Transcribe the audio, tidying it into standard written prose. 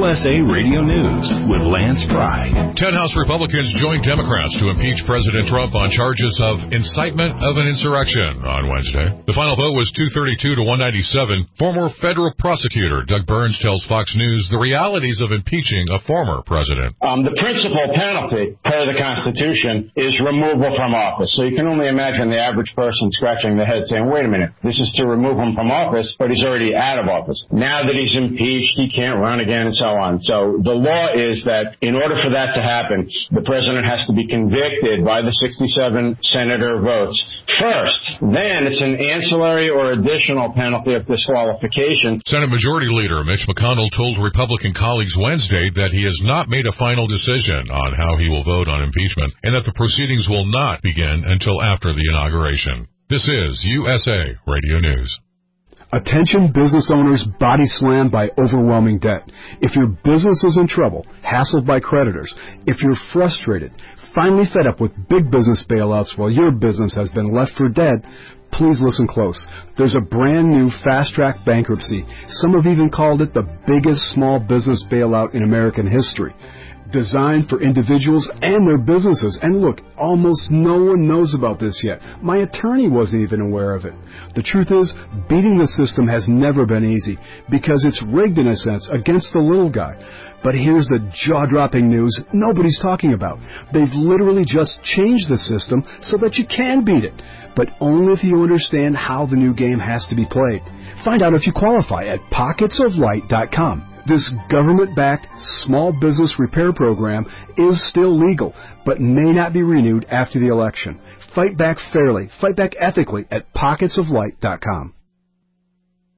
USA Radio News with Lance Pry. 10 House Republicans joined Democrats to impeach President Trump on charges of incitement of an insurrection on Wednesday. The final vote was 232 to 197. Former federal prosecutor Doug Burns tells Fox News the realities of impeaching a former president. The principal penalty per the Constitution is removal from office. So you can only imagine the average person scratching their head saying, wait a minute, this is to remove him from office, but he's already out of office. Now that he's impeached, he can't run again and so on. So the law is that in order for that to happen, the president has to be convicted by the 67 senator votes first. Then it's an ancillary or additional penalty of disqualification. Senate Majority Leader Mitch McConnell told Republican colleagues Wednesday that he has not made a final decision on how he will vote on impeachment and that the proceedings will not begin until after the inauguration. This is USA Radio News. Attention business owners body slammed by overwhelming debt. If your business is in trouble, hassled by creditors, if you're frustrated, finally fed up with big business bailouts while your business has been left for dead, please listen close. There's a brand new fast-track bankruptcy. Some have even called it the biggest small business bailout in American history. Designed for individuals and their businesses. And look, almost no one knows about this yet. My attorney wasn't even aware of it. The truth is, beating the system has never been easy because it's rigged in a sense against the little guy. But here's the jaw-dropping news nobody's talking about. They've literally just changed the system so that you can beat it, but only if you understand how the new game has to be played. Find out if you qualify at pocketsoflight.com. This government-backed small business repair program is still legal, but may not be renewed after the election. Fight back fairly, fight back ethically at pocketsoflight.com.